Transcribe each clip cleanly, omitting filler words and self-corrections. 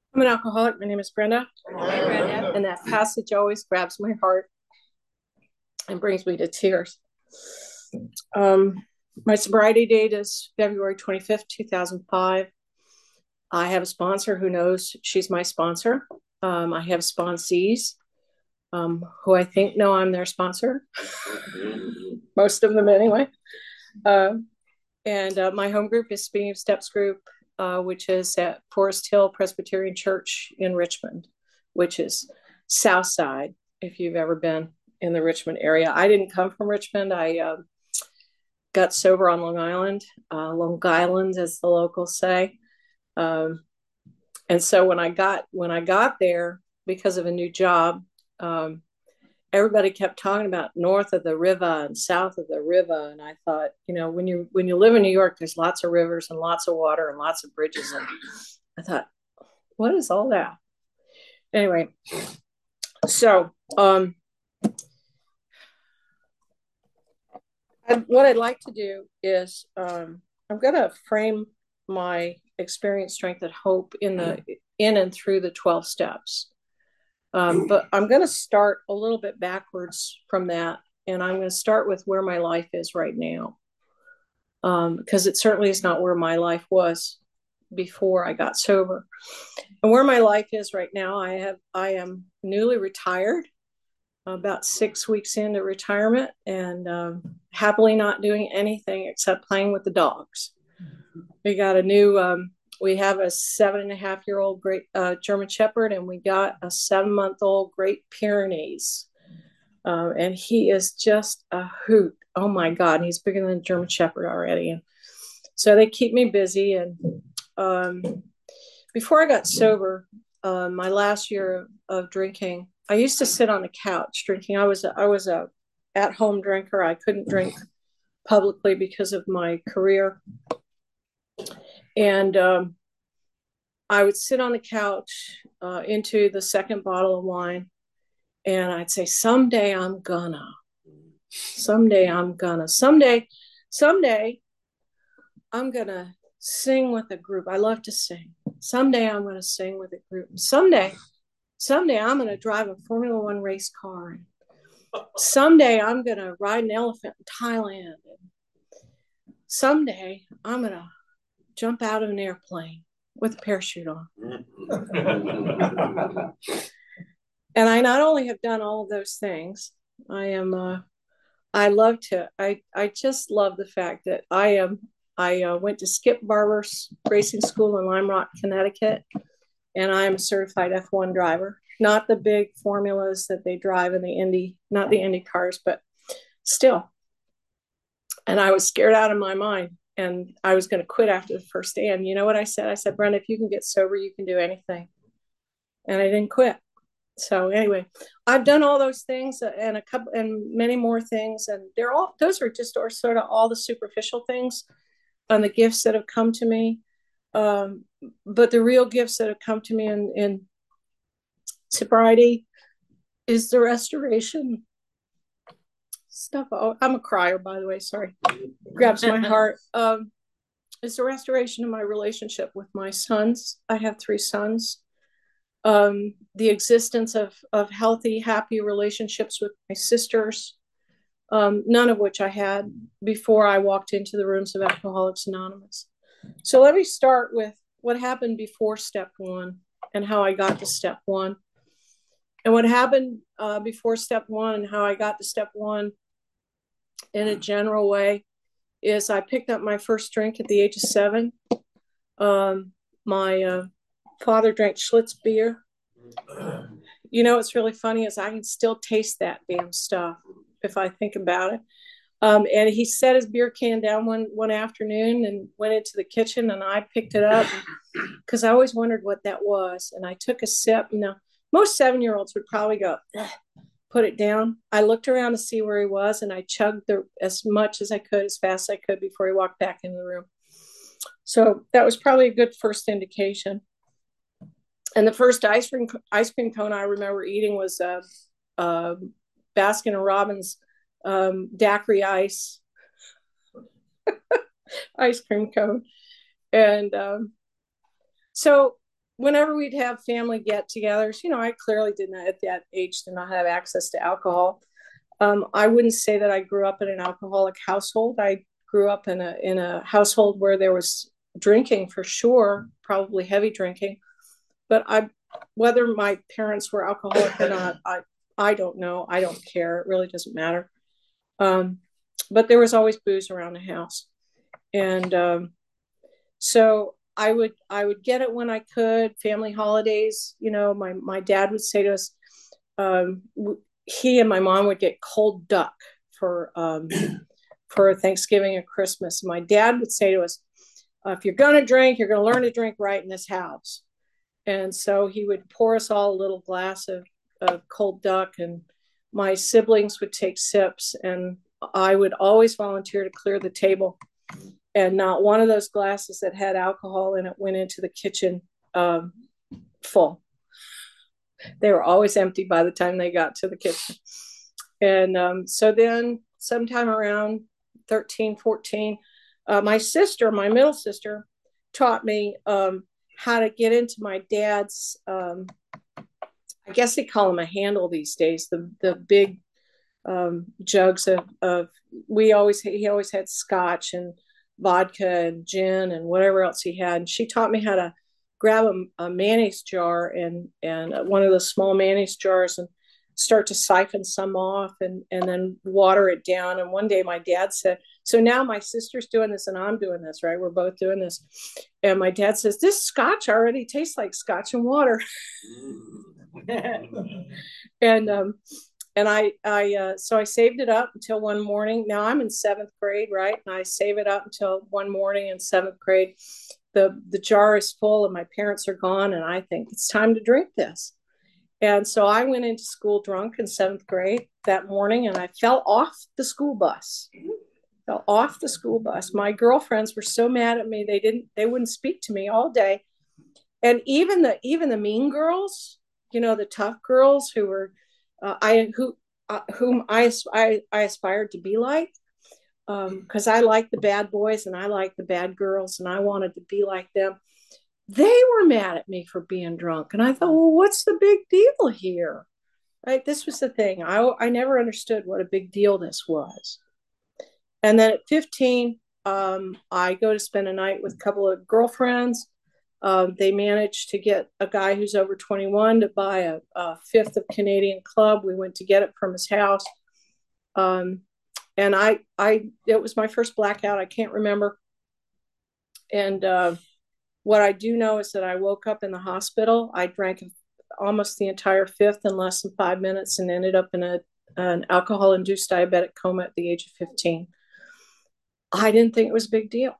I'm an alcoholic. My name is Brenda. Hi, Brenda. And that passage always grabs my heart and brings me to tears. Um, my sobriety date is February 25th, 2005. I have a sponsor who knows she's my sponsor. I have sponsees who I think know I'm their sponsor, most of them anyway. Uh, and my home group is Speaking of Steps Group, which is at Forest Hill Presbyterian Church in Richmond, which is South Side, if you've ever been in the Richmond area. I didn't come from Richmond. I got sober on Long Island, as the locals say. Um, and so when I got there because of a new job, um, everybody kept talking about north of the river and south of the river, and I thought, when you live in New York, there's lots of rivers and lots of water and lots of bridges, and I thought, what is all that? Anyway, so what I'd like to do is I'm going to frame my experience, strength, and hope in and through the 12 steps. But I'm going to start a little bit backwards from that, and I'm going to start with where my life is right now, because it certainly is not where my life was before I got sober. And where my life is right now, I am newly retired, about 6 weeks into retirement, and happily not doing anything except playing with the dogs. We got a new we have a 7.5-year-old great German Shepherd, and we got a 7-month-old Great Pyrenees. And he is just a hoot. Oh my God, he's bigger than a German Shepherd already. And so they keep me busy. And um, before I got sober, my last year of drinking, I used to sit on the couch drinking. I was a at home drinker. I couldn't drink publicly because of my career, and I would sit on the couch into the second bottle of wine, and I'd say, someday I'm gonna sing with a group. I love to sing. Someday I'm gonna sing with a group. Someday I'm gonna drive a Formula One race car. Someday I'm gonna ride an elephant in Thailand. Someday I'm gonna jump out of an airplane with a parachute on. And I not only have done all of those things, I am I just love the fact that I went to Skip Barber's racing school in Lime Rock, Connecticut, and I am a certified F1 driver. Not the big formulas that they drive in the Indy, not the Indy cars, but still. And I was scared out of my mind, and I was going to quit after the first day. And you know what I said? I said, Brenda, if you can get sober, you can do anything. And I didn't quit. So anyway, I've done all those things and a couple and many more things, and those are just or sort of all the superficial things and the gifts that have come to me. Um, but the real gifts that have come to me in sobriety is the restoration stuff. Oh, I'm a crier, by the way. Sorry, grabs my heart. Is the restoration of my relationship with my sons. I have 3 sons. The existence of healthy, happy relationships with my sisters, none of which I had before I walked into the rooms of Alcoholics Anonymous. So let me start with what happened before step one and how I got to step one. And what happened before step one and how I got to step one in a general way is I picked up my first drink at the age of 7. My father drank Schlitz beer. What's really funny is I can still taste that damn stuff if I think about it. And he set his beer can down one afternoon and went into the kitchen, and I picked it up because I always wondered what that was. And I took a sip. Now, most 7-year-olds would probably go, put it down. I looked around to see where he was, and I chugged as much as I could, as fast as I could before he walked back in the room. So that was probably a good first indication. And the first ice cream cone I remember eating was Baskin and Robbins daiquiri ice cream cone. And so whenever we'd have family get-togethers, I clearly did not at that age did not have access to alcohol. I wouldn't say that I grew up in an alcoholic household. I grew up in a household where there was drinking for sure, probably heavy drinking. But whether my parents were alcoholic or not, I don't know. I don't care. It really doesn't matter. But there was always booze around the house, and so I would get it when I could. Family holidays, my dad would say to us, um, he and my mom would get cold duck for Thanksgiving and Christmas. My dad would say to us, if you're going to drink, you're going to learn to drink right in this house. And so he would pour us all a little glass of cold duck, and my siblings would take sips, and I would always volunteer to clear the table. And not one of those glasses that had alcohol in it went into the kitchen full. They were always empty by the time they got to the kitchen. And so then sometime around 13, 14, my middle sister, taught me how to get into my dad's, I guess they call them a handle these days, the big jugs of he always had scotch and vodka and gin and whatever else he had. And she taught me how to grab a mayonnaise jar and one of those small mayonnaise jars and start to siphon some off and then water it down. And one day my dad said, so now my sister's doing this and I'm doing this, right? We're both doing this. And my dad says, this scotch already tastes like scotch and water. So I saved it up until one morning. Now I'm in 7th grade, right? And I save it up until one morning in 7th grade. The jar is full and my parents are gone. And I think it's time to drink this. And so I went into school drunk in 7th grade that morning, and I fell off the school bus. My girlfriends were so mad at me. They wouldn't speak to me all day. And even the mean girls, the tough girls who were, whom I aspired to be like, because I liked the bad boys and I liked the bad girls and I wanted to be like them. They were mad at me for being drunk. And I thought, well, what's the big deal here? Right? This was the thing. I never understood what a big deal this was. And then at 15, I go to spend a night with a couple of girlfriends. They managed to get a guy who's over 21 to buy a fifth of Canadian Club. We went to get it from his house. And it was my first blackout. I can't remember. And what I do know is that I woke up in the hospital. I drank almost the entire fifth in less than 5 minutes and ended up in an alcohol-induced diabetic coma at the age of 15. I didn't think it was a big deal.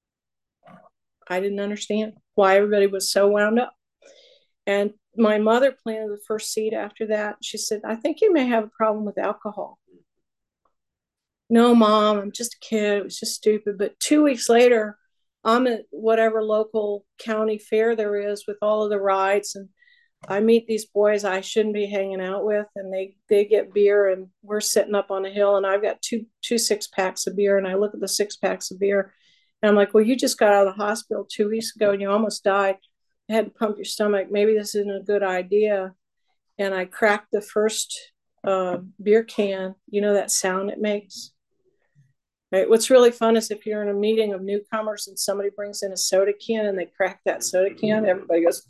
I didn't understand why everybody was so wound up. And my mother planted the first seed after that. She said, I think you may have a problem with alcohol. No, Mom, I'm just a kid. It was just stupid. But 2 weeks later, I'm at whatever local county fair there is with all of the rides, and I meet these boys I shouldn't be hanging out with, and they get beer, and we're sitting up on a hill, and I've got two 6-packs of beer, and I look at the 6-packs of beer, and I'm like, well, you just got out of the hospital 2 weeks ago, and you almost died. I had to pump your stomach. Maybe this isn't a good idea. And I cracked the first beer can. You know that sound it makes? Right. What's really fun is if you're in a meeting of newcomers and somebody brings in a soda can and they crack that soda can, everybody goes.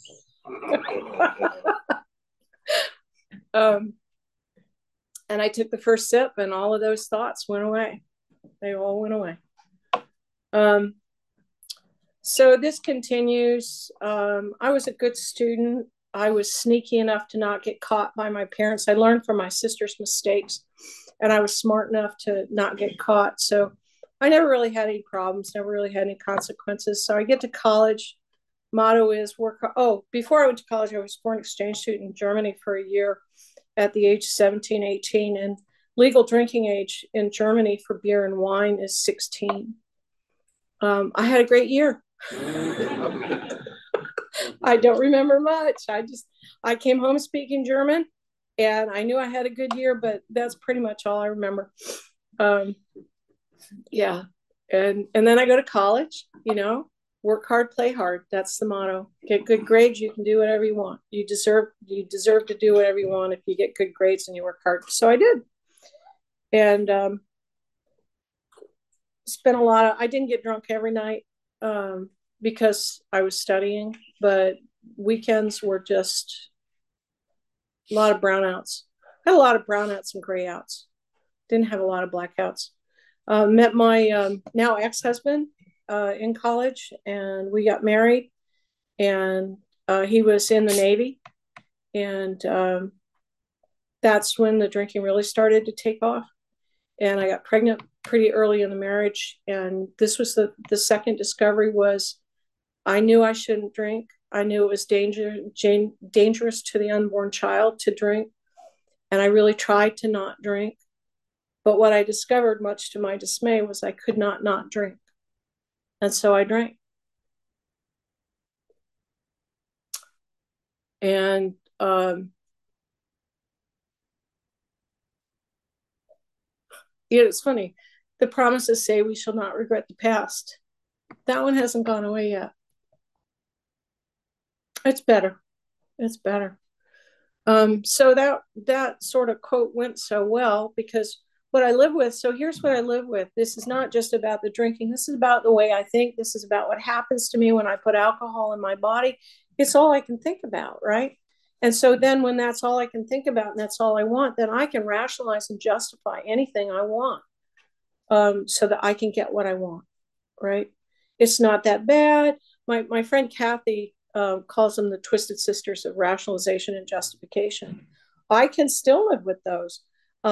And I took the first sip, and all of those thoughts went away. They all went away. So this continues. I was a good student. I was sneaky enough to not get caught by my parents. I learned from my sister's mistakes, and I was smart enough to not get caught. So I never really had any problems, never really had any consequences. So I get to college. Motto is work. Oh, before I went to college, I was a foreign exchange student in Germany for a year at the age of 17, 18. And legal drinking age in Germany for beer and wine is 16. I had a great year. I don't remember much. I came home speaking German, and I knew I had a good year, but that's pretty much all I remember. Yeah. And then I go to college, Work hard, play hard. That's the motto. Get good grades, you can do whatever you want. You deserve to do whatever you want if you get good grades and you work hard. So I did. And spent a lot of, I didn't get drunk every night because I was studying, but weekends were just a lot of brownouts. I had a lot of brownouts and grayouts. Didn't have a lot of blackouts. Met my now ex-husband in college, and we got married. And he was in the Navy, and that's when the drinking really started to take off. And I got pregnant pretty early in the marriage. And this was the second discovery was I knew I shouldn't drink. I knew it was dangerous to the unborn child to drink. And I really tried to not drink. But what I discovered, much to my dismay, was I could not drink. And so I drank. And it's funny. The promises say we shall not regret the past. That one hasn't gone away yet. It's better. It's better. So that sort of quote went so well because what I live with. So here's what I live with. This is not just about the drinking. This is about the way I think. This is about what happens to me when I put alcohol in my body. It's all I can think about, right? And so then when that's all I can think about and that's all I want, then I can rationalize and justify anything I want so that I can get what I want, right? It's not that bad. My friend Kathy calls them the twisted sisters of rationalization and justification. I can still live with those.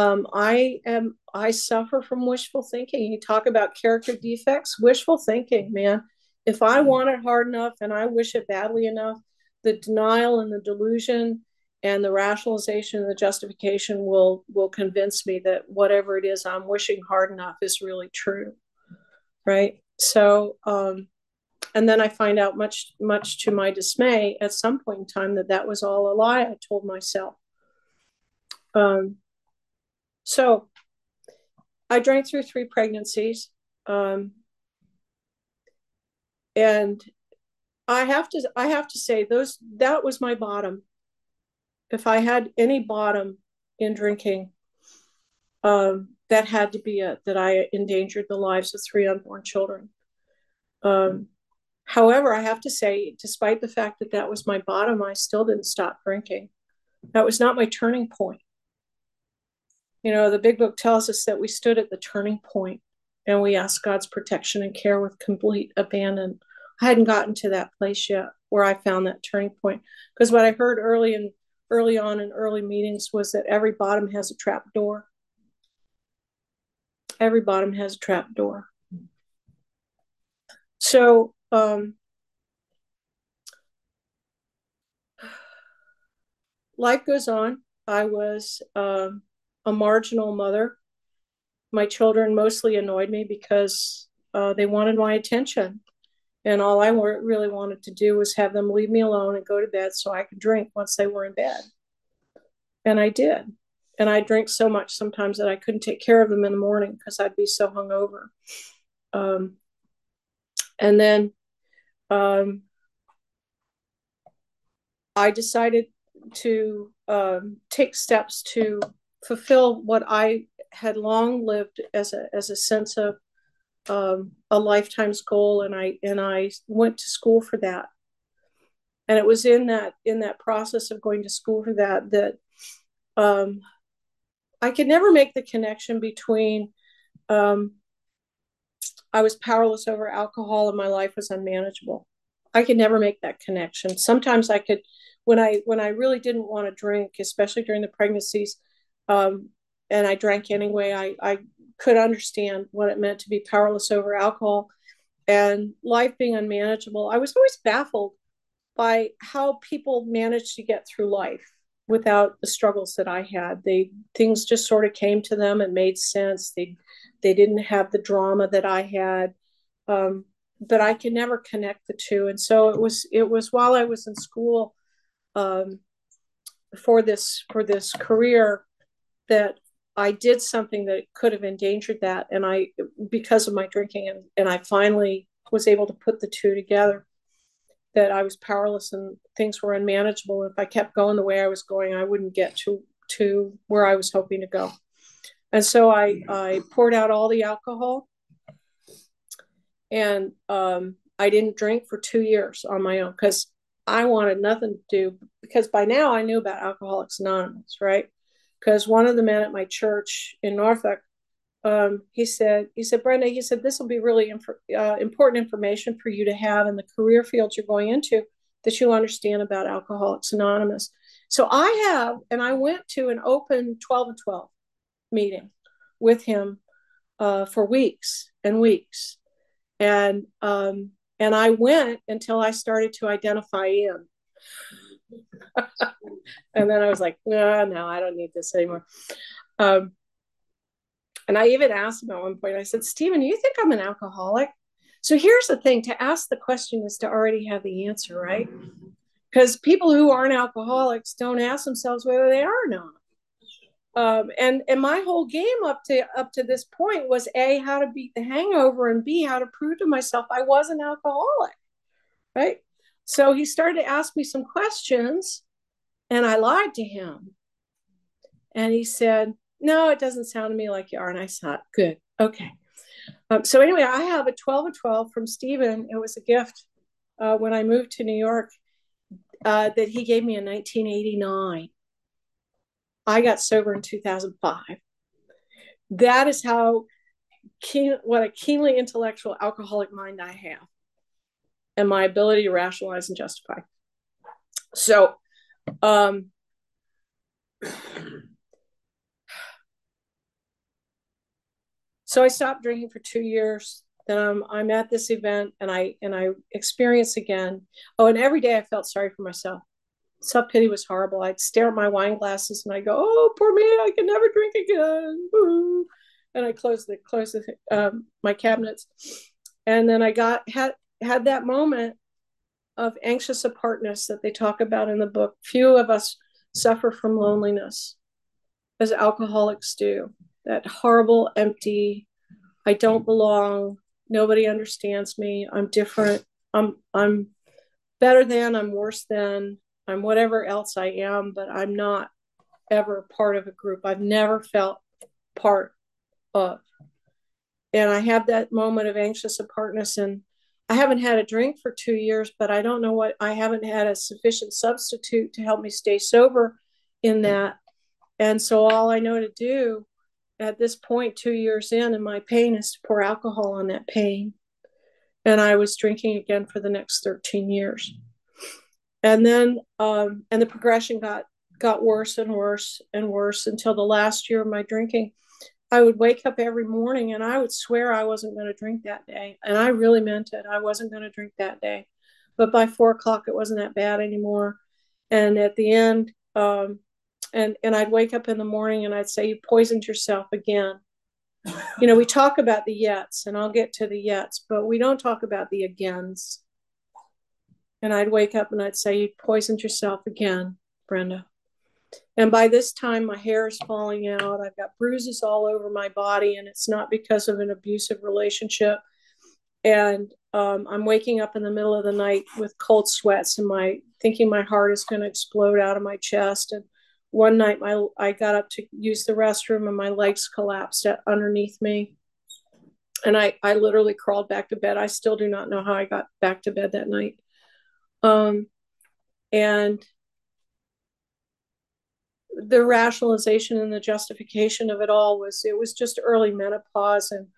I suffer from wishful thinking. You talk about character defects, wishful thinking, man. If I want it hard enough and I wish it badly enough, the denial and the delusion and the rationalization and the justification will convince me that whatever it is I'm wishing hard enough is really true, right? So and then I find out much to my dismay at some point in time that was all a lie I told myself. So I drank through 3 pregnancies, and I have to say that was my bottom. If I had any bottom in drinking, that had to be it, that I endangered the lives of 3 unborn children. However, I have to say, despite the fact that was my bottom, I still didn't stop drinking. That was not my turning point. You know, the big book tells us that we stood at the turning point and we asked God's protection and care with complete abandon. I hadn't gotten to that place yet where I found that turning point. Because what I heard early on in early meetings was that every bottom has a trap door. Every bottom has a trap door. So life goes on. I was a marginal mother. My children mostly annoyed me because they wanted my attention. And all I really wanted to do was have them leave me alone and go to bed so I could drink once they were in bed. And I did. And I drank so much sometimes that I couldn't take care of them in the morning because I'd be so hungover. And then I decided to take steps to fulfill what I had long lived as a sense of a lifetime's goal, and I went to school for that. And it was in that process of going to school for that I could never make the connection between I was powerless over alcohol and my life was unmanageable. I could never make that connection. Sometimes I could, when I really didn't want to drink, especially during the pregnancies, and I drank anyway, I could understand what it meant to be powerless over alcohol and life being unmanageable. I was always baffled by how people managed to get through life without the struggles that I had. Things just sort of came to them and made sense. They didn't have the drama that I had, but I could never connect the two. And so it was while I was in school for this career that I did something that could have endangered that, and because of my drinking, and I finally was able to put the two together, that I was powerless and things were unmanageable. If I kept going the way I was going, I wouldn't get to where I was hoping to go. And so I poured out all the alcohol, and I didn't drink for 2 years on my own because I wanted nothing to do, because by now I knew about Alcoholics Anonymous, right? Because one of the men at my church in Norfolk, he said, Brenda, he said, this will be really important information for you to have in the career field you're going into, that you'll understand about Alcoholics Anonymous. So I went to an open 12 and 12 meeting with him for weeks and weeks. And I went until I started to identify in. And then I was like, no, I don't need this anymore. And I even asked him at one point, I said, Stephen, you think I'm an alcoholic? So here's the thing, to ask the question is to already have the answer, right? Because people who aren't alcoholics don't ask themselves whether they are or not. And my whole game up to this point was A, how to beat the hangover, and B, how to prove to myself I was an alcoholic, right? So he started to ask me some questions, and I lied to him. And he said, no, it doesn't sound to me like you are. And I thought, good, okay. So anyway, I have a 12 and 12 from Stephen. It was a gift when I moved to New York that he gave me in 1989. I got sober in 2005. That is what a keenly intellectual alcoholic mind I have, and my ability to rationalize and justify. So, so I stopped drinking for 2 years. Then I'm at this event, and I experience again. Oh, and every day I felt sorry for myself. Self-pity was horrible. I'd stare at my wine glasses and I go, oh, poor me, I can never drink again. Ooh. And I closed my cabinets. And then I had that moment of anxious apartness that they talk about in the book. Few of us suffer from loneliness as alcoholics do. That horrible, empty, I don't belong. Nobody understands me. I'm different. I'm better than, I'm worse than, I'm whatever else I am, but I'm not ever part of a group. I've never felt part of. And I have that moment of anxious apartness, and I haven't had a drink for 2 years, but I don't know what, I haven't had a sufficient substitute to help me stay sober in that. And so all I know to do at this point, 2 years in my pain, is to pour alcohol on that pain. And I was drinking again for the next 13 years. And then, and the progression got worse and worse and worse until the last year of my drinking. I would wake up every morning and I would swear I wasn't going to drink that day. And I really meant it. I wasn't going to drink that day. But by 4:00, it wasn't that bad anymore. And at the end, and I'd wake up in the morning and I'd say, you poisoned yourself again. You know, we talk about the yets, and I'll get to the yets, but we don't talk about the agains. And I'd wake up and I'd say, you poisoned yourself again, Brenda. And by this time, my hair is falling out. I've got bruises all over my body, and it's not because of an abusive relationship. And I'm waking up in the middle of the night with cold sweats and thinking my heart is going to explode out of my chest. And one night, I got up to use the restroom, and my legs collapsed underneath me. And I literally crawled back to bed. I still do not know how I got back to bed that night. And the rationalization and the justification of it all was just early menopause and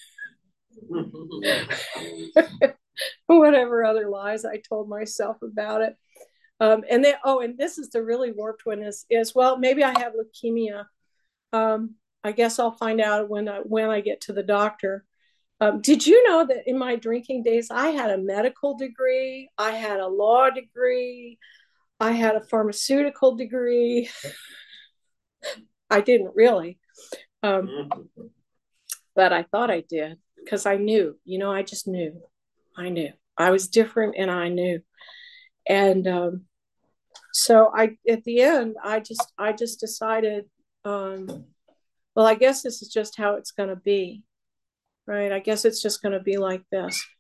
whatever other lies I told myself about it. And this is the really warped one is well, maybe I have leukemia. I guess I'll find out when I get to the doctor. Did you know that in my drinking days, I had a medical degree, I had a law degree, I had a pharmaceutical degree. I didn't really, but I thought I did because I knew, I just knew. I knew I was different, and I knew. And so at the end, I just decided, well, I guess this is just how it's going to be, right? I guess it's just going to be like this.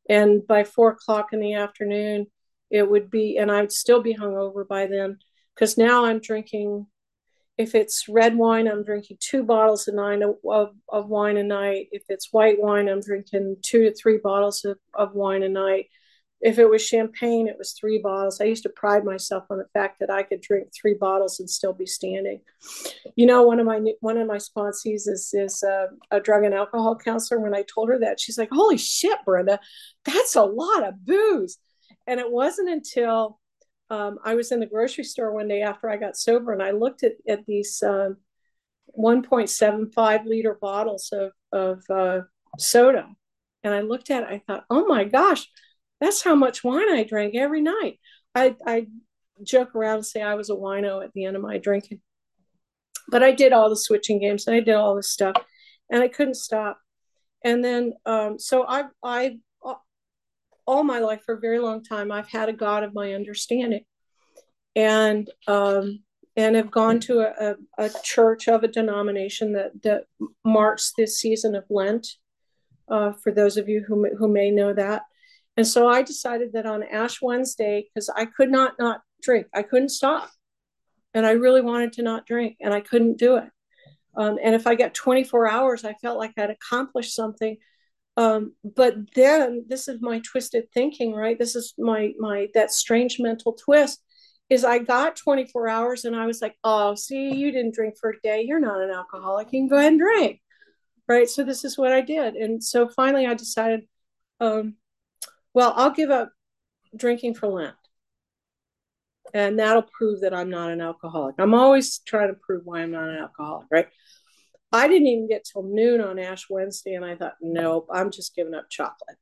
And by 4 o'clock in the afternoon, it would be, and I'd still be hungover by then, because now I'm drinking, if it's red wine, I'm drinking 2 bottles of wine a night. If it's white wine, I'm drinking 2 to 3 bottles of wine a night. If it was champagne, it was 3 bottles. I used to pride myself on the fact that I could drink 3 bottles and still be standing. You know, one of my sponsees is a drug and alcohol counselor. When I told her that, she's like, "Holy shit, Brenda, that's a lot of booze." And it wasn't until I was in the grocery store one day after I got sober, and I looked at these 1.75 liter bottles of soda, and I looked at it. I thought, "Oh my gosh, that's how much wine I drank every night." I joke around and say I was a wino at the end of my drinking, but I did all the switching games and I did all this stuff, and I couldn't stop. And then so I all my life for a very long time I've had a God of my understanding, and have gone to a church of a denomination that marks this season of Lent. For those of you who may know that. And so I decided that on Ash Wednesday, because I could not drink, I couldn't stop. And I really wanted to not drink, and I couldn't do it. And if I got 24 hours, I felt like I'd accomplished something. But then this is my twisted thinking, right? This is my that strange mental twist is I got 24 hours and I was like, oh, see, you didn't drink for a day. You're not an alcoholic. You can go ahead and drink. Right. So this is what I did. And so finally I decided, well, I'll give up drinking for Lent. And that'll prove that I'm not an alcoholic. I'm always trying to prove why I'm not an alcoholic, right? I didn't even get till noon on Ash Wednesday, and I thought, nope, I'm just giving up chocolate.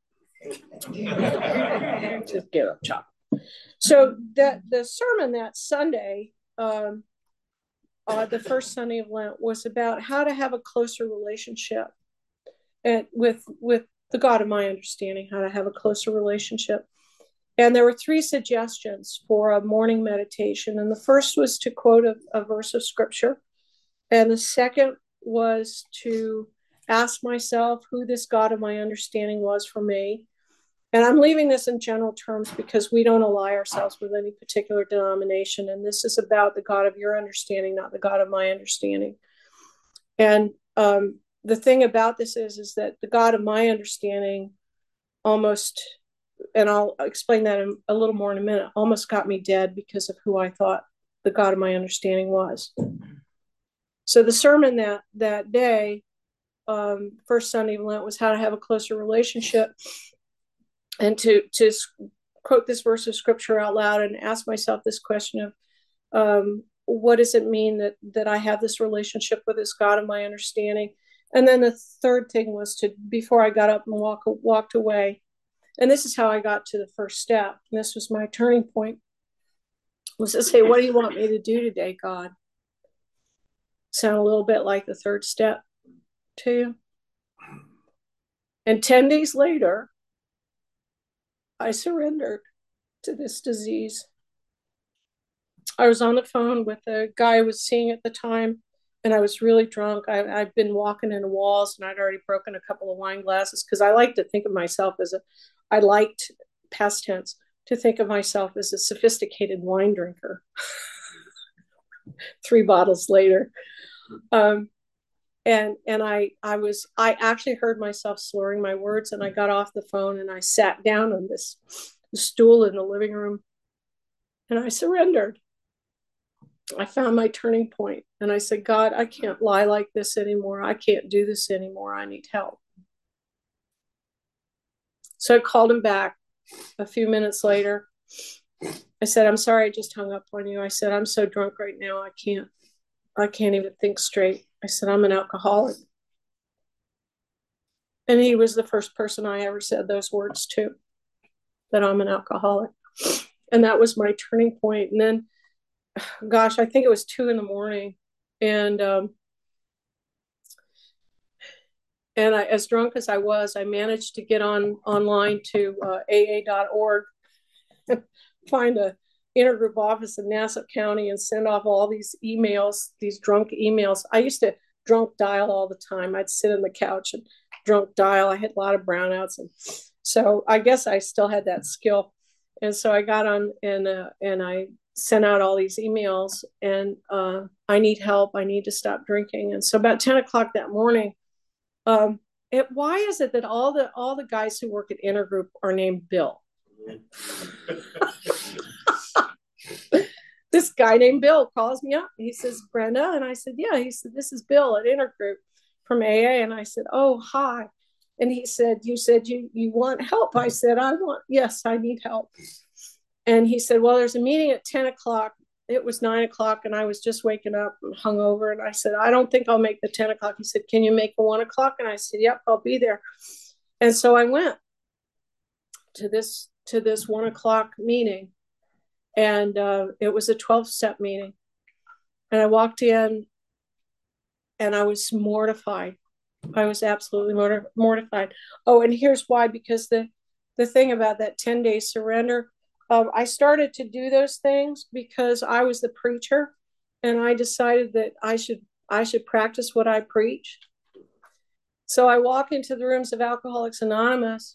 Just give up chocolate. So the sermon that Sunday, the first Sunday of Lent, was about how to have a closer relationship and with the God of my understanding, how to have a closer relationship. And there were 3 suggestions for a morning meditation. And the first was to quote a verse of scripture. And the second was to ask myself who this God of my understanding was for me. And I'm leaving this in general terms because we don't ally ourselves with any particular denomination. And this is about the God of your understanding, not the God of my understanding. And the thing about this is that the God of my understanding almost, and I'll explain that a little more in a minute, almost got me dead because of who I thought the God of my understanding was. So the sermon that day, first Sunday of Lent, was how to have a closer relationship, and to quote this verse of scripture out loud and ask myself this question of what does it mean that I have this relationship with this God of my understanding? And then the third thing was to, before I got up and walked away, and this is how I got to the first step, and this was my turning point, was to say, what do you want me to do today, God? Sound a little bit like the third step to you? And 10 days later, I surrendered to this disease. I was on the phone with a guy I was seeing at the time, and I was really drunk. I'd been walking into walls, and I'd already broken a couple of wine glasses because I like to think of myself I liked, past tense, to think of myself as a sophisticated wine drinker. 3 bottles later. And I actually heard myself slurring my words, and I got off the phone and I sat down on this stool in the living room and I surrendered. I found my turning point and I said, God, I can't lie like this anymore. I can't do this anymore. I need help. So I called him back a few minutes later. I said, I'm sorry, I just hung up on you. I said, I'm so drunk right now. I can't even think straight. I said, I'm an alcoholic. And he was the first person I ever said those words to, that I'm an alcoholic. And that was my turning point. And then, gosh, I think it was 2 a.m. And I, as drunk as I was, I managed to get online to AA.org, find a intergroup office in Nassau County, and send off all these emails, these drunk emails. I used to drunk dial all the time. I'd sit on the couch and drunk dial. I had a lot of brownouts, and So I guess I still had that skill. And so I got on and I sent out all these emails and I need help. I need to stop drinking. And so about 10 o'clock that morning, um, why is it that all the guys who work at Intergroup are named Bill? This guy named Bill calls me up. He says, Brenda. And I said, yeah. He said, this is Bill at Intergroup from AA. And I said, oh, hi. And he said, you said you want help. I said, yes, I need help. And he said, well, there's a meeting at 10 o'clock. It was 9 o'clock and I was just waking up and hungover. And I said, I don't think I'll make the 10 o'clock. He said, can you make the 1 o'clock? And I said, yep, I'll be there. And so I went to this 1 o'clock meeting. And it was a 12-step meeting. And I walked in and I was mortified. I was absolutely mortified. Oh, and here's why, because the thing about that 10-day surrender, I started to do those things because I was the preacher and I decided that I should practice what I preach. So I walk into the rooms of Alcoholics Anonymous.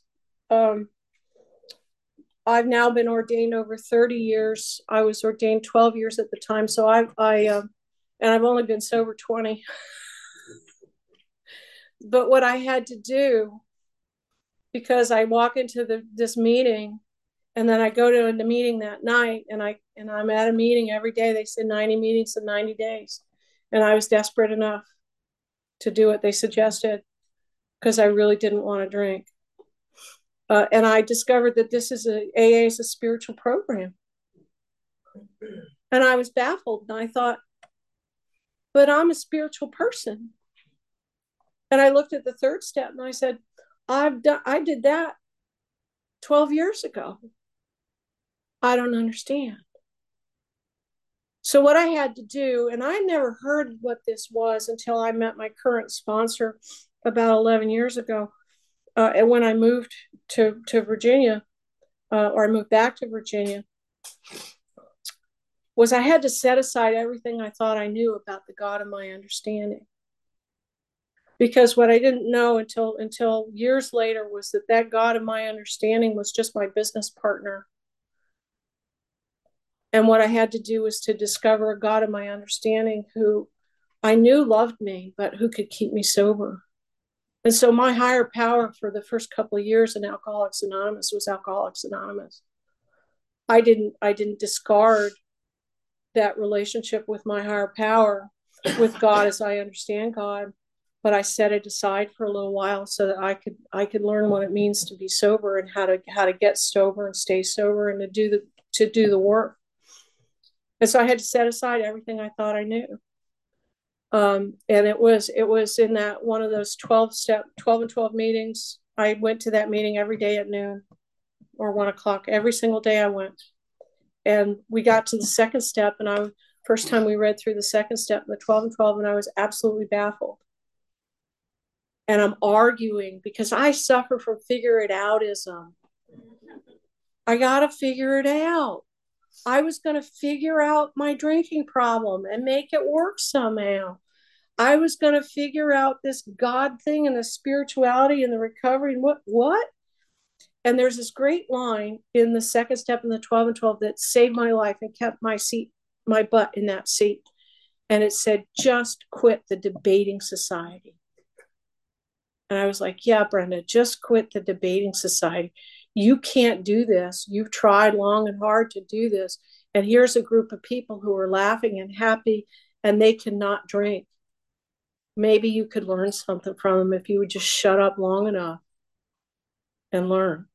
I've now been ordained over 30 years. I was ordained 12 years at the time. So and I've only been sober 20. But what I had to do, because I walk into this meeting and then I go to the meeting that night and I'm at a meeting every day. They said 90 meetings in 90 days. And I was desperate enough to do what they suggested because I really didn't want to drink. And I discovered that AA is a spiritual program. And I was baffled. And I thought, but I'm a spiritual person. And I looked at the third step and I said, I did that 12 years ago. I don't understand. So what I had to do, and I never heard what this was until I met my current sponsor about 11 years ago. And when I moved to Virginia, or I moved back to Virginia, was I had to set aside everything I thought I knew about the God of my understanding. Because what I didn't know until years later was that God of my understanding was just my business partner. And what I had to do was to discover a God of my understanding who I knew loved me, but who could keep me sober. And so my higher power for the first couple of years in Alcoholics Anonymous was Alcoholics Anonymous. I didn't discard that relationship with my higher power, with God as I understand God, but I set it aside for a little while so that I could learn what it means to be sober and how to get sober and stay sober and to do the work. And so I had to set aside everything I thought I knew. And it was in that one of those 12 and 12 meetings. I went to that meeting every day at noon or 1 o'clock. Every single day I went. And we got to the second step, and first time we read through the second step, the 12 and 12, and I was absolutely baffled. And I'm arguing because I suffer from figure it outism. I got to figure it out. I was going to figure out my drinking problem and make it work somehow. I was going to figure out this God thing and the spirituality and the recovery and what? And there's this great line in the second step in the 12 and 12 that saved my life and kept my butt in that seat. And it said, just quit the debating society. And I was like, yeah, Brenda, just quit the debating society. You can't do this. You've tried long and hard to do this. And here's a group of people who are laughing and happy and they cannot drink. Maybe you could learn something from them if you would just shut up long enough and learn.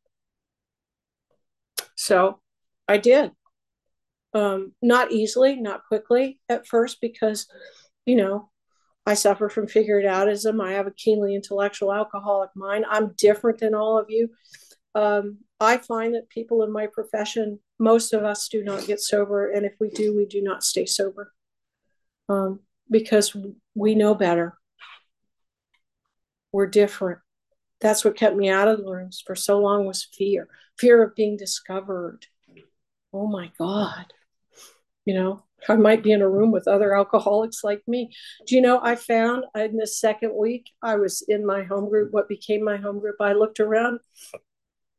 So I did. Not easily, not quickly at first, because, I suffer from figure it outism. I have a keenly intellectual alcoholic mind. I'm different than all of you. I find that people in my profession, most of us do not get sober. And if we do not stay sober because we know better. We're different. That's what kept me out of the rooms for so long, was fear of being discovered. Oh my God. I might be in a room with other alcoholics like me. Do you know, I found in the second week I was in my home group, what became my home group, I looked around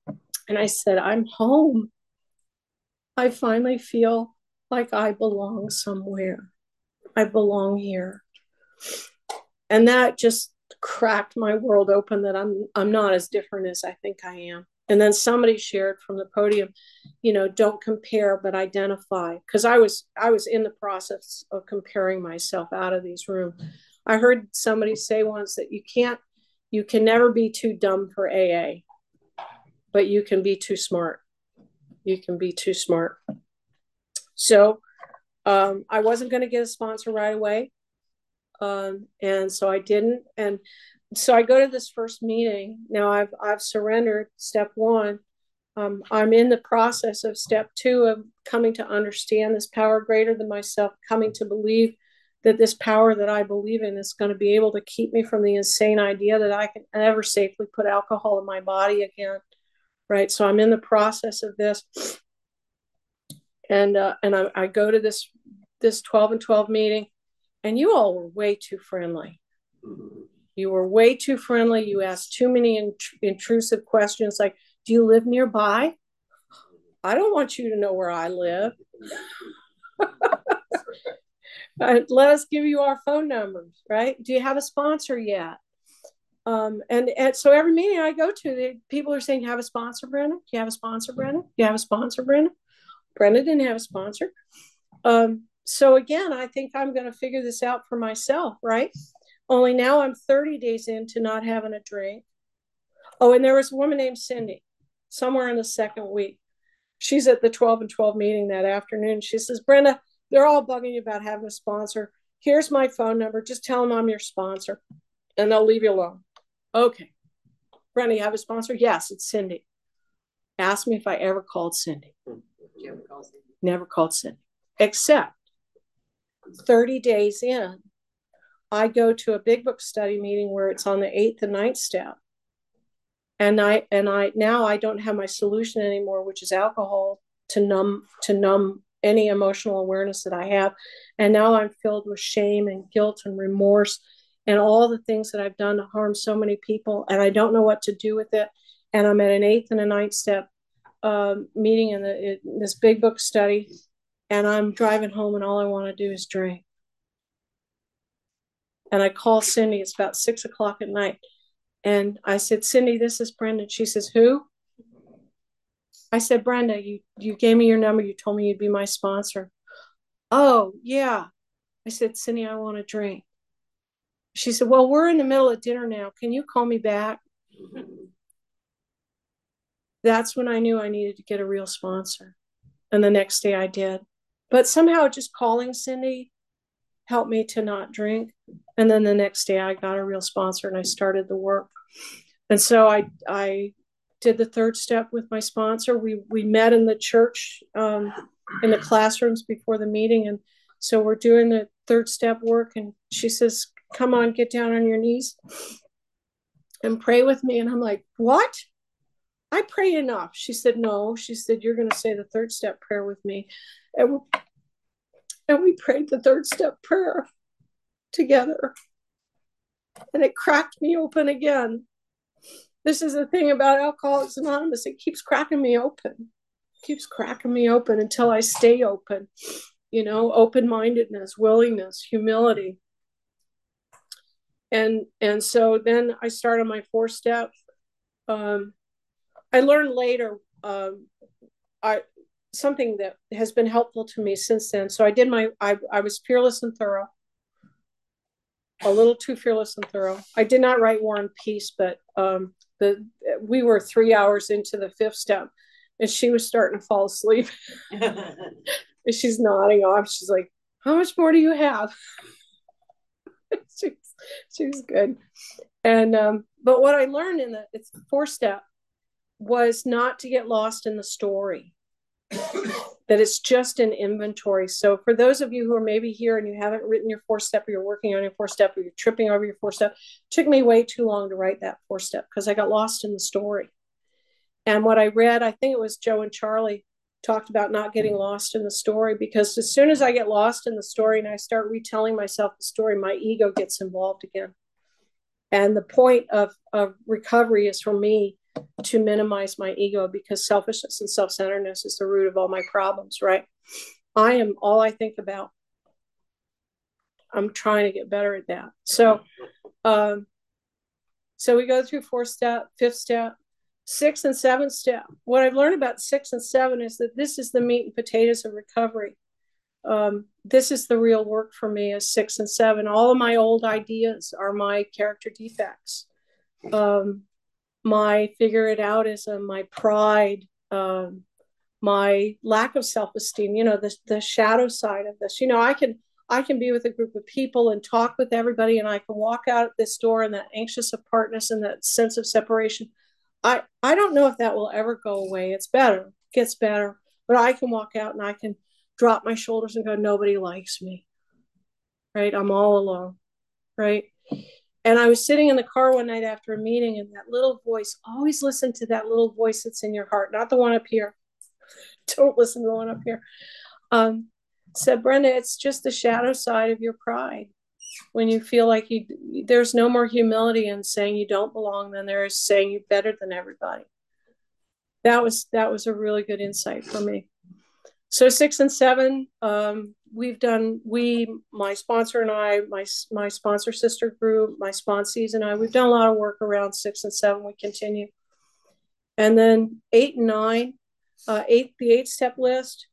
And I said, I'm home. I finally feel like I belong somewhere. I belong here. And that just cracked my world open, that I'm not as different as I think I am. And then somebody shared from the podium, don't compare but identify, because I was in the process of comparing myself out of these rooms. I heard somebody say once that you can never be too dumb for AA, but you can be too smart. You can be too smart. So I wasn't going to get a sponsor right away. And so I didn't. And so I go to this first meeting. Now I've surrendered step one. I'm in the process of step two of coming to understand this power greater than myself, coming to believe that this power that I believe in is going to be able to keep me from the insane idea that I can ever safely put alcohol in my body again. Right. So I'm in the process of this. And I go to this 12 and 12 meeting, and you all were way too friendly. You were way too friendly. You asked too many intrusive questions like, do you live nearby? I don't want you to know where I live. Let us give you our phone numbers, right? Do you have a sponsor yet? And so every meeting I go to, people are saying, "You have a sponsor, Brenda? Do you have a sponsor, Brenda? Do you have a sponsor, Brenda?" Brenda didn't have a sponsor. So again, I think I'm going to figure this out for myself, right? Only now I'm 30 days into not having a drink. Oh, and there was a woman named Cindy somewhere in the second week. She's at the 12 and 12 meeting that afternoon. She says, "Brenda, they're all bugging you about having a sponsor. Here's my phone number. Just tell them I'm your sponsor and they'll leave you alone." Okay. "Brenda, you have a sponsor?" "Yes, it's Cindy." Ask me if I ever called Cindy. Never called Cindy. Except 30 days in, I go to a big book study meeting where it's on the 8th and 9th step. And I now I don't have my solution anymore, which is alcohol, to numb any emotional awareness that I have. And now I'm filled with shame and guilt and remorse and all the things that I've done to harm so many people, and I don't know what to do with it. And I'm at an 8th and a 9th step meeting in this big book study, and I'm driving home, and all I want to do is drink. And I call Cindy. It's about 6:00 at night. And I said, "Cindy, this is Brenda." She says, "Who?" I said, "Brenda, you gave me your number. You told me you'd be my sponsor." "Oh, yeah." I said, "Cindy, I want to drink." She said, "Well, we're in the middle of dinner now. Can you call me back?" That's when I knew I needed to get a real sponsor. And the next day I did. But somehow just calling Cindy helped me to not drink. And then the next day I got a real sponsor and I started the work. And so I did the third step with my sponsor. We met in the church, in the classrooms before the meeting. And so we're doing the third step work. And she says, "Come on, get down on your knees and pray with me." And I'm like, "What? I pray enough." She said, "No." She said, "You're going to say the third step prayer with me." And we prayed the third step prayer together. And it cracked me open again. This is the thing about Alcoholics Anonymous. It keeps cracking me open. It keeps cracking me open until I stay open. Open-mindedness, willingness, humility. And so then I started my 4-step. I learned later something that has been helpful to me since then. So I was fearless and thorough, a little too fearless and thorough. I did not write War and Peace, but we were 3 hours into the 5th step, and she was starting to fall asleep. And she's nodding off. She's like, "How much more do you have?" she was good. And but what I learned in the 4th step was not to get lost in the story, that it's just an inventory. So for those of you who are maybe here and you haven't written your 4th step, or you're working on your 4th step, or you're tripping over your 4th step, it took me way too long to write that 4th step because I got lost in the story. And what I read, I think it was Joe and Charlie, talked about not getting lost in the story, because as soon as I get lost in the story and I start retelling myself the story, my ego gets involved again. And the point of recovery is for me to minimize my ego, because selfishness and self-centeredness is the root of all my problems, right? I am all I think about. I'm trying to get better at that. So we go through 4th step, 5th step, 6th and 7th step. What I've learned about 6 and 7 is that this is the meat and potatoes of recovery. This is the real work for me, is 6 and 7. All of my old ideas are my character defects. My figure it outism, my pride, my lack of self-esteem, the shadow side of this. I can be with a group of people and talk with everybody, and I can walk out this door and that anxious apartness and that sense of separation. I don't know if that will ever go away. It's better, gets better, but I can walk out and I can drop my shoulders and go, nobody likes me, right? I'm all alone, right? And I was sitting in the car one night after a meeting, and that little voice, always listen to that little voice that's in your heart, not the one up here. Don't listen to the one up here. Said, Brenda, it's just the shadow side of your pride. When you feel like there's no more humility in saying you don't belong than there is saying you're better than everybody. That was a really good insight for me. So 6 and 7, my sponsor and I, my sponsor sister group, my sponsees and I, we've done a lot of work around 6 and 7. We continue. And then 8 and 9, the 8-step list.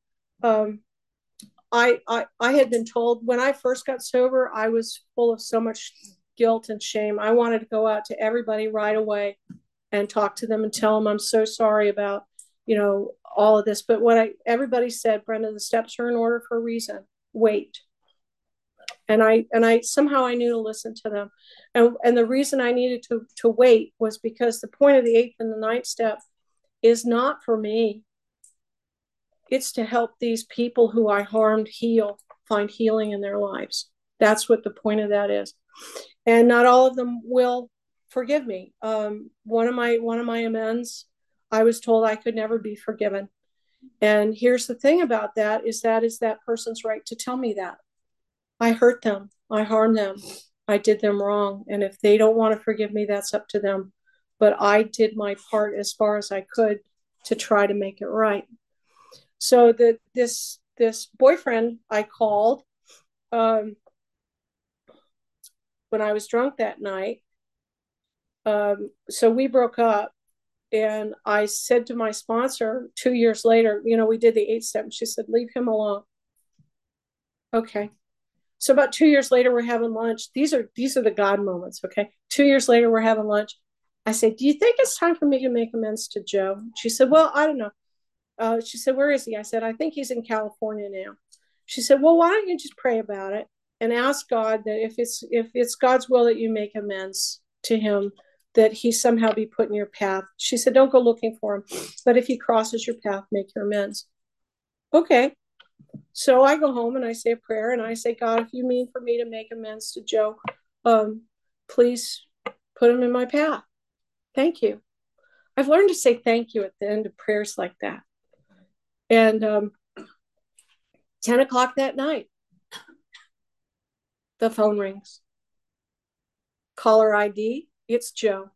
I had been told when I first got sober, I was full of so much guilt and shame. I wanted to go out to everybody right away and talk to them and tell them I'm so sorry about, all of this. But everybody said, Brenda, the steps are in order for a reason. Wait. And I somehow I knew to listen to them. And the reason I needed to wait was because the point of the 8th and the 9th step is not for me. It's to help these people who I harmed find healing in their lives. That's what the point of that is. And not all of them will forgive me. One of my amends, I was told I could never be forgiven. And here's the thing about that is that person's right to tell me that. I hurt them. I harmed them. I did them wrong. And if they don't want to forgive me, that's up to them. But I did my part as far as I could to try to make it right. So this boyfriend I called when I was drunk that night. So we broke up, and I said to my sponsor 2 years later, we did the 8 step, and she said, leave him alone. Okay. So about 2 years later, we're having lunch. These are the God moments. Okay. 2 years later, we're having lunch. I said, do you think it's time for me to make amends to Joe? She said, well, I don't know. She said, where is he? I said, I think he's in California now. She said, well, why don't you just pray about it and ask God that if it's God's will that you make amends to him, that he somehow be put in your path. She said, don't go looking for him, but if he crosses your path, make your amends. Okay. So I go home and I say a prayer and I say, God, if you mean for me to make amends to Joe, please put him in my path. Thank you. I've learned to say thank you at the end of prayers like that. And 10 o'clock that night, the phone rings. Caller ID, it's Joe.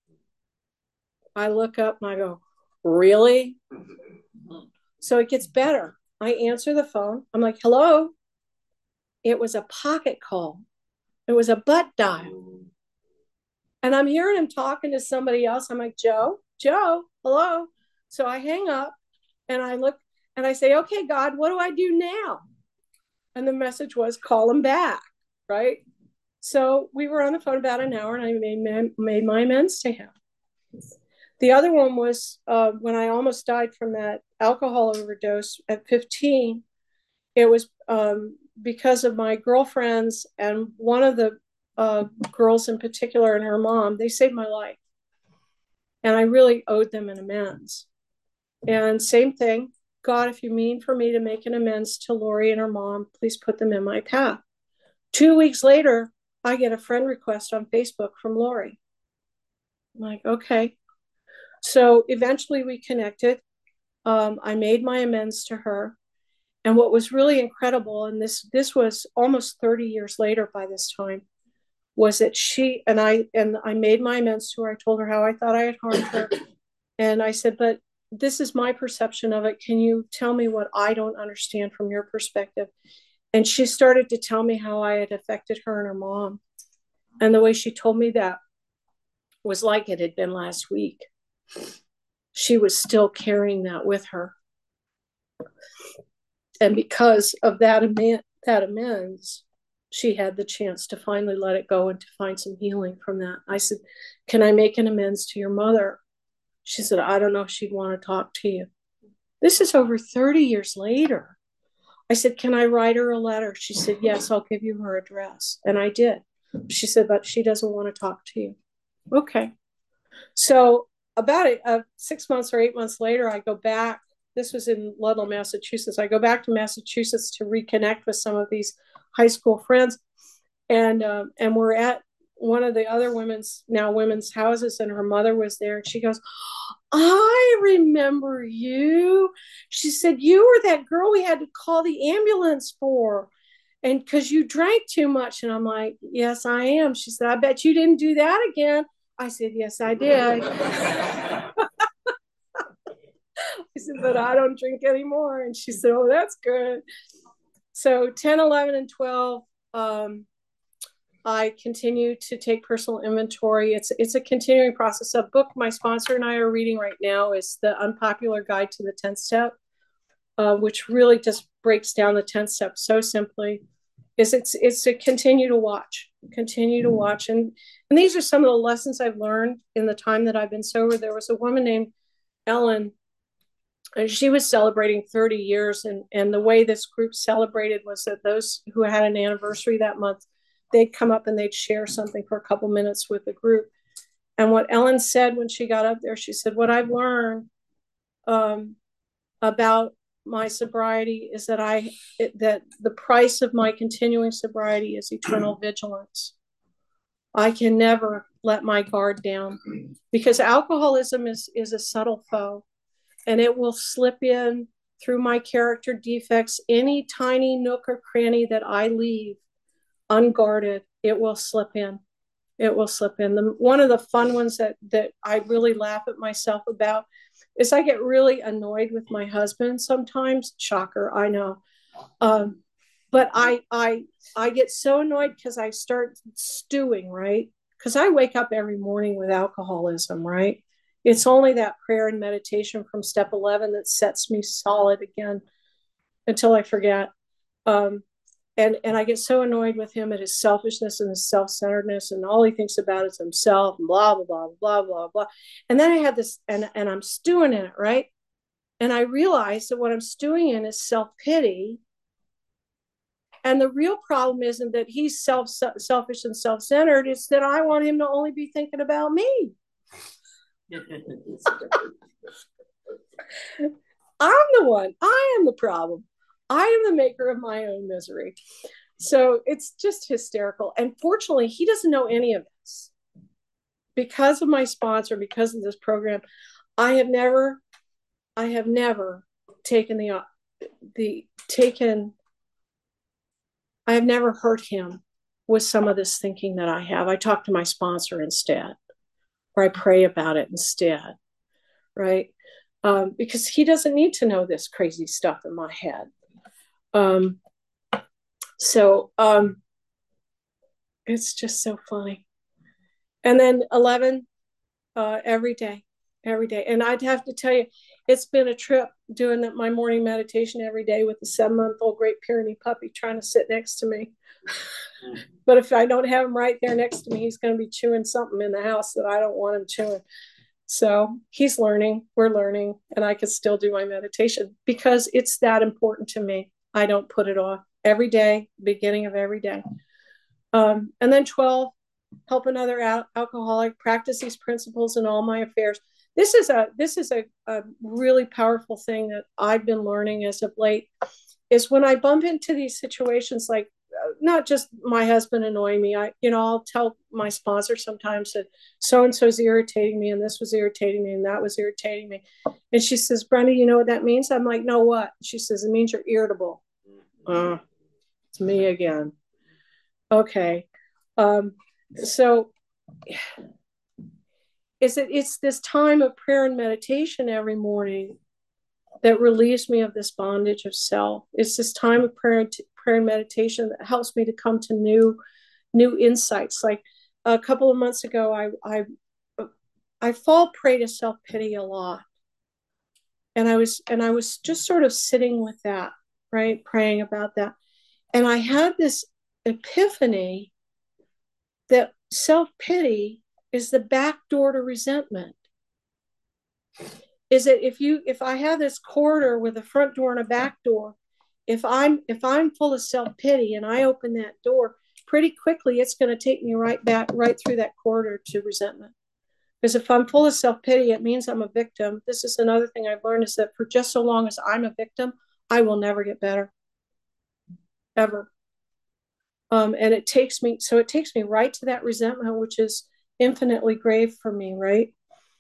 I look up and I go, really? So it gets better. I answer the phone. I'm like, hello? It was a pocket call. It was a butt dial. And I'm hearing him talking to somebody else. I'm like, Joe, hello? So I hang up and I look and I say, okay, God, what do I do now? And the message was, call him back, right? So we were on the phone about an hour and I made my amends to him. The other one was when I almost died from that alcohol overdose at 15. It was because of my girlfriends and one of the girls in particular and her mom. They saved my life. And I really owed them an amends. And same thing, God, if you mean for me to make an amends to Lori and her mom, please put them in my path. 2 weeks later, I get a friend request on Facebook from Lori. I'm like, okay. So eventually we connected. I made my amends to her. And what was really incredible, and this was almost 30 years later by this time, was that she and I made my amends to her. I told her how I thought I had harmed her. And I said, but this is my perception of it. Can you tell me what I don't understand from your perspective? And she started to tell me how I had affected her and her mom. And the way she told me that was like it had been last week. She was still carrying that with her. And because of that amends, she had the chance to finally let it go and to find some healing from that. I said, can I make an amends to your mother? She said, I don't know if she'd want to talk to you. This is over 30 years later. I said, can I write her a letter? She said, yes, I'll give you her address. And I did. She said, but she doesn't want to talk to you. Okay. So about 6 months or 8 months later, I go back. This was in Ludlow, Massachusetts. I go back to Massachusetts to reconnect with some of these high school friends. And we're at one of the other women's houses, and her mother was there. And she goes, I remember you. She said, you were that girl we had to call the ambulance for. And because you drank too much. And I'm like, yes, I am. She said, I bet you didn't do that again. I said, yes, I did. I said, but I don't drink anymore. And she said, oh, that's good. So 10, 11, and 12, I continue to take personal inventory. It's a continuing process. A book my sponsor and I are reading right now is The Unpopular Guide to the 10th Step, which really just breaks down the 10th step so simply. It's to continue to watch. And these are some of the lessons I've learned in the time that I've been sober. There was a woman named Ellen, and she was celebrating 30 years. And the way this group celebrated was that those who had an anniversary that month, they'd come up and they'd share something for a couple minutes with the group. And what Ellen said when she got up there, she said, what I've learned about my sobriety is that the price of my continuing sobriety is eternal vigilance. I can never let my guard down, because alcoholism is a subtle foe, and it will slip in through my character defects. Any tiny nook or cranny that I leave unguarded, it will slip in. One of the fun ones that I really laugh at myself about is I get really annoyed with my husband sometimes. Shocker, I know. But I get so annoyed because I start stewing, right? Because I wake up every morning with alcoholism, right? It's only that prayer and meditation from step 11 that sets me solid again until I forget. And I get so annoyed with him at his selfishness and his self-centeredness, and all he thinks about is himself, and blah, blah, blah, blah, blah, blah. And then I had this, and I'm stewing in it, right? And I realized that what I'm stewing in is self-pity. And the real problem isn't that he's selfish and self-centered. It's that I want him to only be thinking about me. I'm the one. I am the problem. I am the maker of my own misery. So it's just hysterical. And fortunately, he doesn't know any of this. Because of my sponsor, because of this program, I have never I have never hurt him with some of this thinking that I have. I talk to my sponsor instead, or I pray about it instead, right? Because he doesn't need to know this crazy stuff in my head. It's just so funny. And then 11, every day. And I'd have to tell you, it's been a trip doing my morning meditation every day with the 7-month-old Great Pyrenees puppy trying to sit next to me. But if I don't have him right there next to me, he's going to be chewing something in the house that I don't want him chewing. So he's learning, we're learning, and I can still do my meditation because it's that important to me. I don't put it off. Every day, beginning of every day. And then 12, help another alcoholic, practice these principles in all my affairs. This is a really powerful thing that I've been learning as of late, is when I bump into these situations, like not just my husband annoying me. I'll tell my sponsor sometimes that so-and-so's irritating me, and this was irritating me, and that was irritating me. And she says, Brenda, you know what that means? I'm like, no, what? She says, it means you're irritable. It's me again. Okay. So it's this time of prayer and meditation every morning that relieves me of this bondage of self. It's this time of prayer and meditation that helps me to come to new insights. Like a couple of months ago, I fall prey to self-pity a lot. And I was just sort of sitting with that, right? Praying about that. And I had this epiphany that self-pity is the back door to resentment. Is that if I have this corridor with a front door and a back door, if I'm full of self-pity and I open that door, pretty quickly it's going to take me right through that corridor to resentment. Because if I'm full of self-pity, it means I'm a victim. This is another thing I've learned, is that for just so long as I'm a victim, I will never get better, ever. And it takes me right to that resentment, which is infinitely grave for me, right?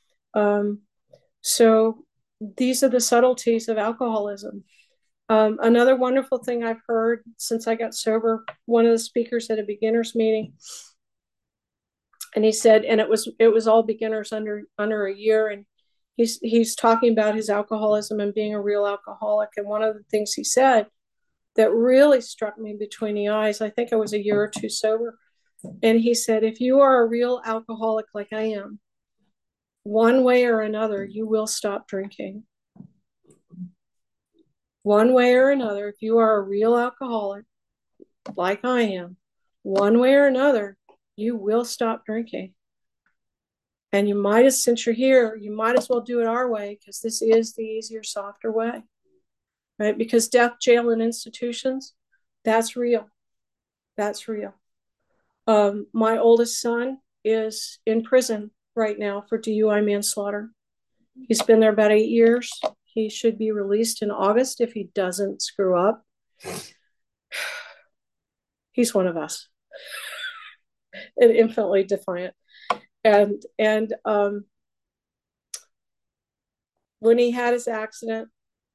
So these are the subtleties of alcoholism. Another wonderful thing I've heard since I got sober, one of the speakers at a beginners meeting, and he said, and it was all beginners under a year, and he's talking about his alcoholism and being a real alcoholic. And one of the things he said that really struck me between the eyes, I think I was a year or two sober, and he said, if you are a real alcoholic like I am, one way or another, you will stop drinking. One way or another, if you are a real alcoholic like I am, one way or another, you will stop drinking. And since you're here, you might as well do it our way, because this is the easier, softer way, right? Because death, jail, and institutions, that's real. That's real. My oldest son is in prison right now for DUI manslaughter. He's been there about 8 years. He should be released in August if he doesn't screw up. He's one of us, and infinitely defiant. And when he had his accident,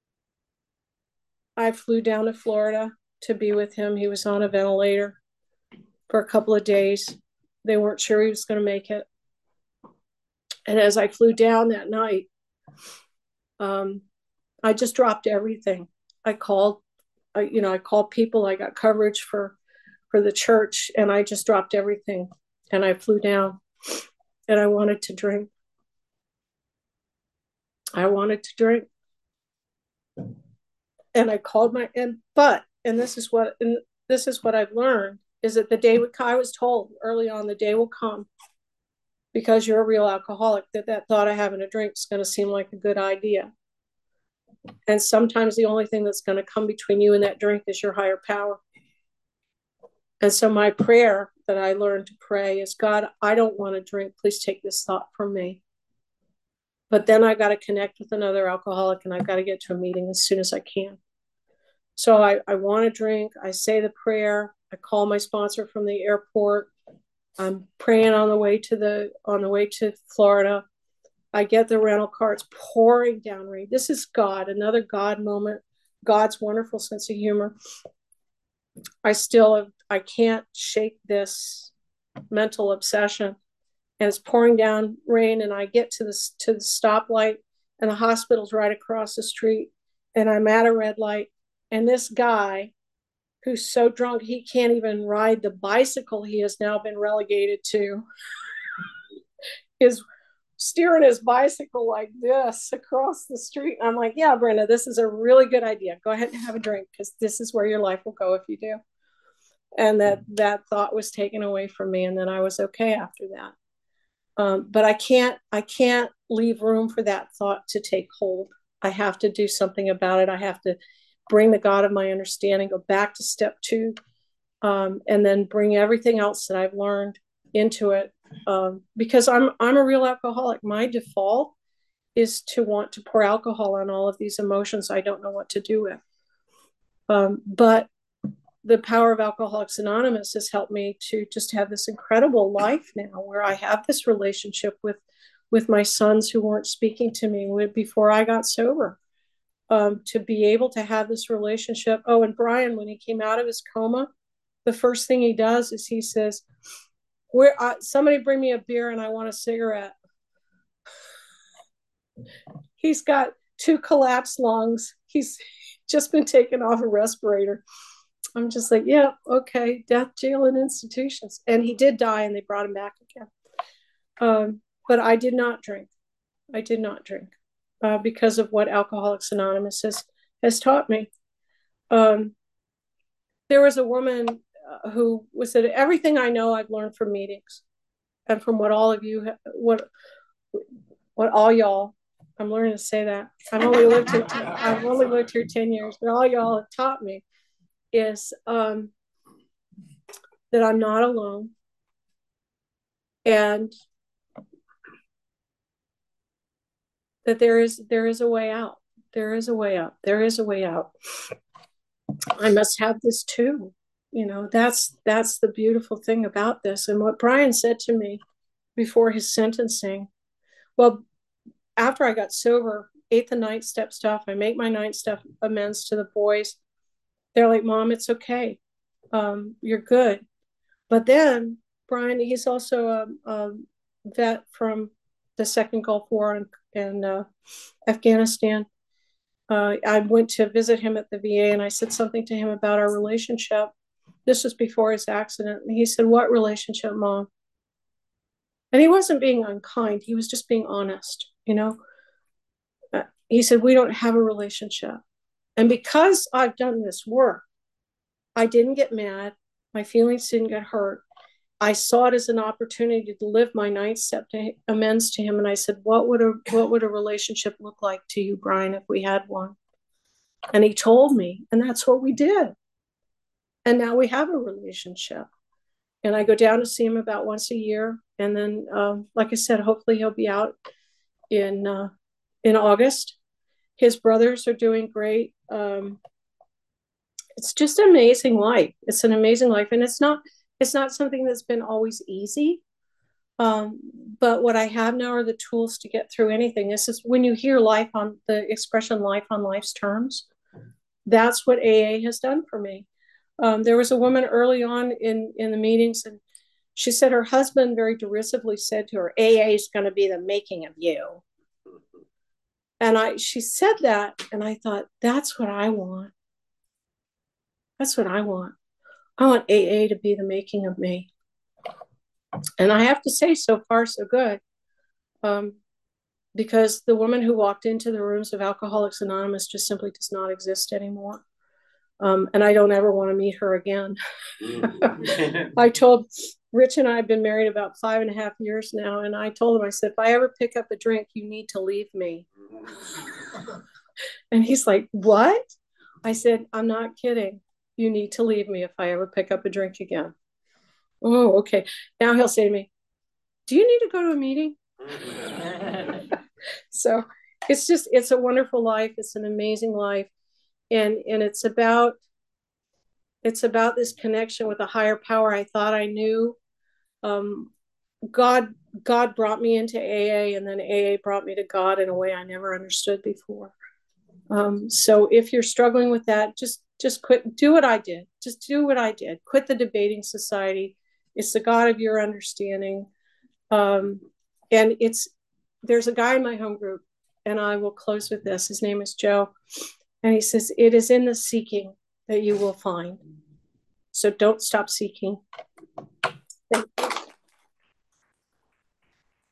I flew down to Florida to be with him. He was on a ventilator for a couple of days. They weren't sure he was going to make it. And as I flew down that night, I just dropped everything. I called people. I got coverage for the church, and I just dropped everything. And I flew down, and I wanted to drink. And I called this is what I've learned, is that the day I was told early on, the day will come, because you're a real alcoholic, that thought of having a drink is going to seem like a good idea. And sometimes the only thing that's going to come between you and that drink is your higher power. And so my prayer that I learned to pray is, God, I don't want to drink. Please take this thought from me. But then I got to connect with another alcoholic, and I've got to get to a meeting as soon as I can. So I want to drink. I say the prayer. I call my sponsor from the airport. I'm praying on the way to Florida. I get the rental car. It's pouring down rain. This is God, another God moment. God's wonderful sense of humor. I can't shake this mental obsession, and it's pouring down rain. And I get to the stoplight, and the hospital's right across the street, and I'm at a red light. And this guy, who's so drunk he can't even ride the bicycle he has now been relegated to, is steering his bicycle like this across the street. I'm like, yeah, Brenda, this is a really good idea. Go ahead and have a drink, because this is where your life will go if you do. And that thought was taken away from me, and then I was okay after that. But I can't leave room for that thought to take hold. I have to do something about it. I have to bring the God of my understanding, go back to step 2, and then bring everything else that I've learned into it. Because I'm a real alcoholic. My default is to want to pour alcohol on all of these emotions I don't know what to do with. But the power of Alcoholics Anonymous has helped me to just have this incredible life now, where I have this relationship with my sons who weren't speaking to me before I got sober. To be able to have this relationship. Oh, and Brian, when he came out of his coma, the first thing he does is he says, somebody bring me a beer and I want a cigarette. He's got 2 collapsed lungs. He's just been taken off a respirator. I'm just like, yeah, okay, death, jail, and institutions. And he did die, and they brought him back again. But I did not drink. I did not drink because of what Alcoholics Anonymous has taught me. There was a woman who said, everything I know I've learned from meetings and from what all of you, what all y'all, I'm learning to say that. I've only lived here 10 years, but all y'all have taught me is that I'm not alone, and that there is a way out. There is a way out. There is a way out. I must have this too. That's the beautiful thing about this. And what Brian said to me before his sentencing, well, after I got sober, 8th and 9th step stuff, I make my 9th step amends to the boys. They're like, Mom, it's okay. You're good. But then Brian, he's also a vet from the second Gulf War and Afghanistan. I went to visit him at the VA, and I said something to him about our relationship. This was before his accident. And he said, what relationship, Mom? And he wasn't being unkind. He was just being honest, He said, we don't have a relationship. And because I've done this work, I didn't get mad. My feelings didn't get hurt. I saw it as an opportunity to live my 9th step amends to him. And I said, what would a relationship look like to you, Brian, if we had one? And he told me, and that's what we did. And now we have a relationship. And I go down to see him about once a year. And then, like I said, hopefully he'll be out in August. His brothers are doing great. It's just an amazing life. It's an amazing life. And it's not something that's been always easy. But what I have now are the tools to get through anything. This is when you hear life on the expression life on life's terms. That's what AA has done for me. There was a woman early on in the meetings, and she said her husband very derisively said to her, AA is going to be the making of you. And she said that, and I thought, that's what I want. That's what I want. I want AA to be the making of me. And I have to say, so far, so good. Because the woman who walked into the rooms of Alcoholics Anonymous just simply does not exist anymore. And I don't ever want to meet her again. I told Rich and I have been married about 5.5 years now. And I told him, I said, if I ever pick up a drink, you need to leave me. And he's like, what? I said, I'm not kidding. You need to leave me if I ever pick up a drink again. Oh, okay. Now he'll say to me, do you need to go to a meeting? So it's a wonderful life. It's an amazing life. And it's about this connection with a higher power. I thought I knew. God brought me into AA, and then AA brought me to God in a way I never understood before. So if you're struggling with that, just quit. Do what I did. Just do what I did. Quit the debating society. It's the God of your understanding. And there's a guy in my home group, and I will close with this. His name is Joe. And he says, it is in the seeking that you will find. So don't stop seeking. Thank you.